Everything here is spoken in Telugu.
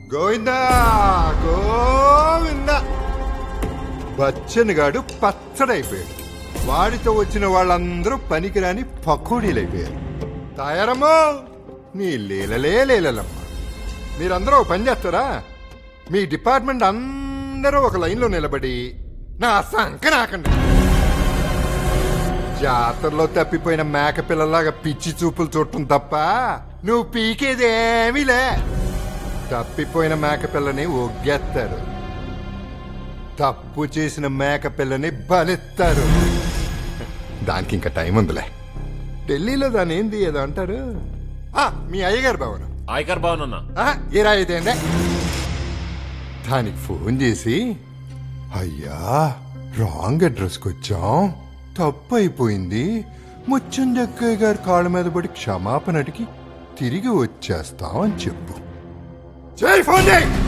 గోవిందా గోవిందా. బచ్చన్ గాడు పచ్చడైపోయాడు. వాడితో వచ్చిన వాళ్ళందరూ పనికిరాని పకోడీలైపోయారు. తయారమ్మో, నీ లీలలే లీలలమ్మ. మీరందరూ ఒక పని చేస్తారా? మీ డిపార్ట్మెంట్ అందరూ ఒక లైన్లో నిలబడి నా సంక నాకండి. జాతరలో తప్పిపోయిన మేక పిల్లలాగా పిచ్చి చూపులు చూడటం తప్ప నువ్వు పీకేదేమీలే. తప్పిపోయిన మేక పిల్లని ఒగ్గేస్తారు, తప్పు చేసిన మేక పిల్లని బలిస్తారు. దానికి ఇంకా టైం ఉందిలే. ఢిల్లీలో దాని ఏంది ఏదో అంటారు, మీ అయ్యగారు భవనం. ఆయకర్ భవన్ అన్న ఏరా ఇదేందే. దానికి ఫోన్ చేసి, అయ్యా రాంగ్ అడ్రస్కి వచ్చాం, తప్పు అయిపోయింది, ముచ్చంజక్కయ్య గారి కాళ్ళ మీద పడి క్షమాపణ అడిగి తిరిగి వచ్చేస్తాం అని చెప్పు. చేయి ఫోన్ చేయి.